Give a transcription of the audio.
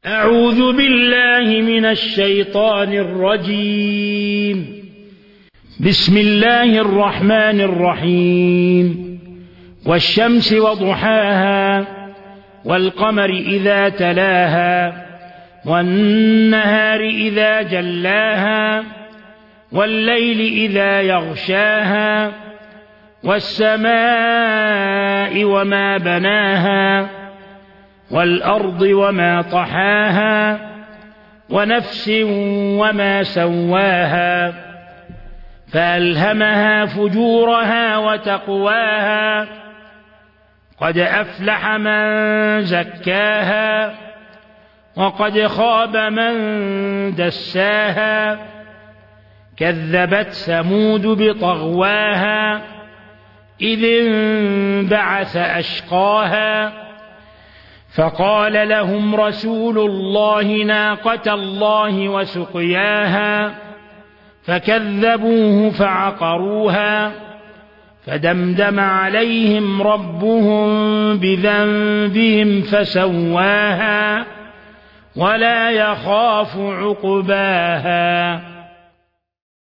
أعوذ بالله من الشيطان الرجيم. بسم الله الرحمن الرحيم. والشمس وضحاها والقمر إذا تلاها والنهار إذا جلاها والليل إذا يغشاها والسماء وما بناها والأرض وما طحاها ونفس وما سواها فألهمها فجورها وتقواها قد أفلح من زكاها وقد خاب من دساها كذبت ثمود بطغواها إذ انبعث أشقاها فقال لهم رسول الله ناقة الله وسقياها فكذبوه فعقروها فدمدم عليهم ربهم بذنبهم فسواها ولا يخاف عقباها.